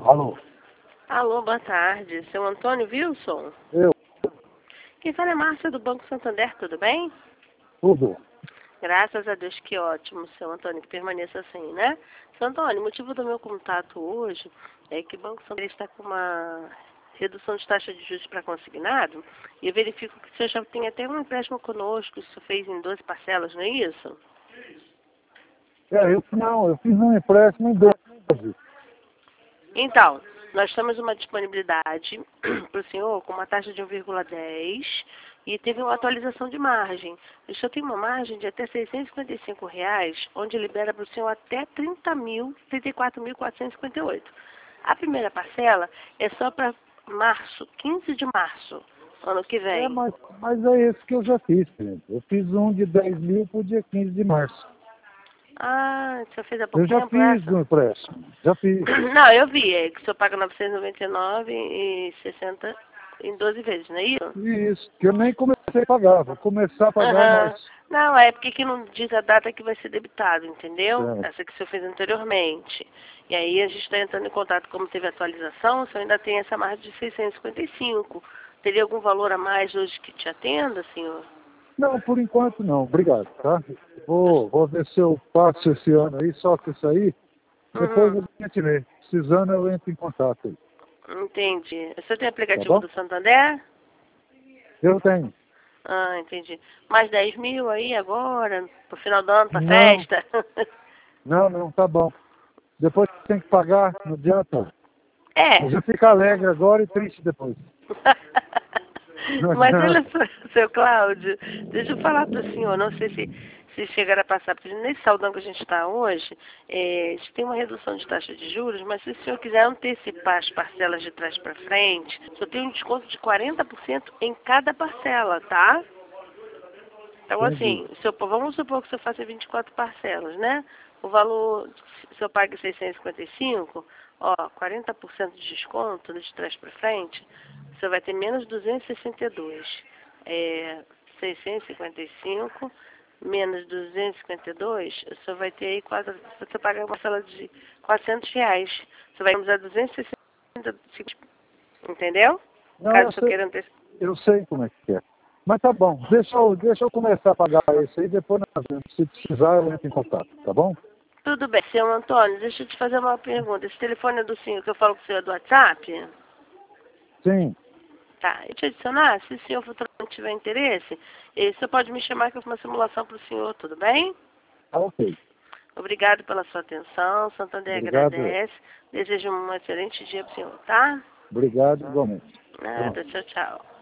Alô? Alô, boa tarde. Seu Antônio Wilson? Eu? Quem fala é Márcia do Banco Santander, tudo bem? Tudo? Graças a Deus, que ótimo, seu Antônio, que permaneça assim, né? Seu Antônio, o motivo do meu contato hoje é que o Banco Santander está com uma redução de taxa de juros para consignado e eu verifico que o senhor já tem até um empréstimo conosco, o senhor fez em 12 parcelas, não é isso? Eu fiz um empréstimo em 12. Então, nós temos uma disponibilidade para o senhor com uma taxa de 1,10 e teve uma atualização de margem. O senhor tem uma margem de até R$ 655, onde libera para o senhor até 34.458. A primeira parcela é só para março, 15 de março, ano que vem. Mas é esse que eu já fiz, gente. Eu fiz um de 10 mil para o dia 15 de março. Ah, o senhor fez há pouco Eu já tempo fiz essa? um empréstimo. Já fiz. Não, eu vi, é que o senhor paga R$ 999,60 em 12 vezes, não é isso? Isso, que eu nem comecei a pagar. Vou começar a pagar em Aham. março. Não, é porque que não diz a data que vai ser debitado, entendeu? Certo. Essa que o senhor fez anteriormente. E aí a gente está entrando em contato, como teve atualização, o senhor ainda tem essa margem de 655. Teria algum valor a mais hoje que te atenda, senhor? Não, por enquanto não. Obrigado, tá? Vou ver se eu passo esse ano aí, só que isso aí. Depois Uhum. a gente vê. Precisando, eu entro em contato aí. Entendi. O senhor tem Tá aplicativo bom? do Santander? Eu tenho. Ah, entendi. Mais 10 mil aí agora, pro final do ano, pra Não, festa? não, tá bom. Depois tem que pagar, não adianta. É. Mas eu fico alegre agora e triste depois. Não Mas olha adianta. só, seu Cláudio, deixa eu falar para o senhor, não sei se chegar a passar, porque nesse saldão que a gente está hoje, a gente tem uma redução de taxa de juros, mas se o senhor quiser antecipar as parcelas de trás para frente, o senhor tem um desconto de 40% em cada parcela, tá? Então, Entendi. assim, vamos supor que o senhor faça 24 parcelas, né? O valor, se o senhor paga 655, ó, 40% de desconto de trás para frente, o senhor vai ter menos 262. 655 menos 252, o senhor vai ter aí quase, se você pagar uma parcela de R$ 400, você vai usar 265, entendeu? Não, Caso o senhor queira antecipar. eu sei como é que é. Mas tá bom, deixa eu começar a pagar esse aí, depois nós vemos. Se precisar, eu entro em contato, tá bom? Tudo bem, seu Antônio, deixa eu te fazer uma pergunta. Esse telefone é do senhor, que eu falo com o senhor é do WhatsApp? Sim, Tá, eu te adicionar, se o senhor futuramente tiver interesse, o senhor pode me chamar que eu faço uma simulação para o senhor, tudo bem? tá ok. Obrigado pela sua atenção, Santander Obrigado, agradece. Desejo um excelente dia para o senhor, tá? obrigado igualmente. Pronto. Nada, tchau, tchau.